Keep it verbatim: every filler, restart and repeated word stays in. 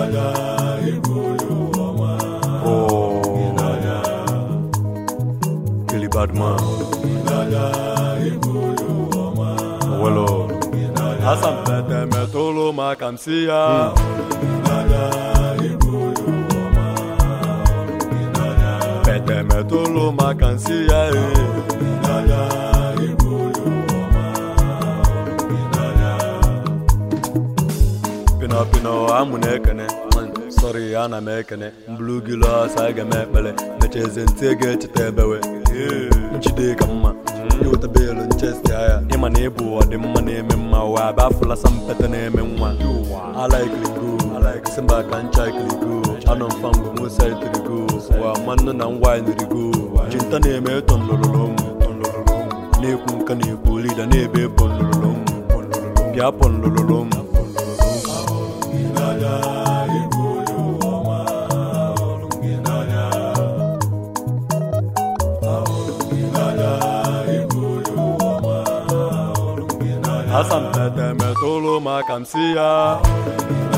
Oh, Killy Badman. Welo. Asam pete metolo makamsia. Pete metolo makamsia. Pino pino amunekene. Sorry, ana mekene. Blue gila saga mepele. Necheze get tebewe. Nchide kama. You the bill and chest ya. Ima nebu or the money mema wa bafula some pete name mwa. I like ligu. I like simba can chai ligu. I don't fam go side to the go. Wa man na wine the go. Jinta name ton lololom. Ne kun kan ku leader ne be pon lololom. Ya pon lololom. Asam pete metolo makamsia.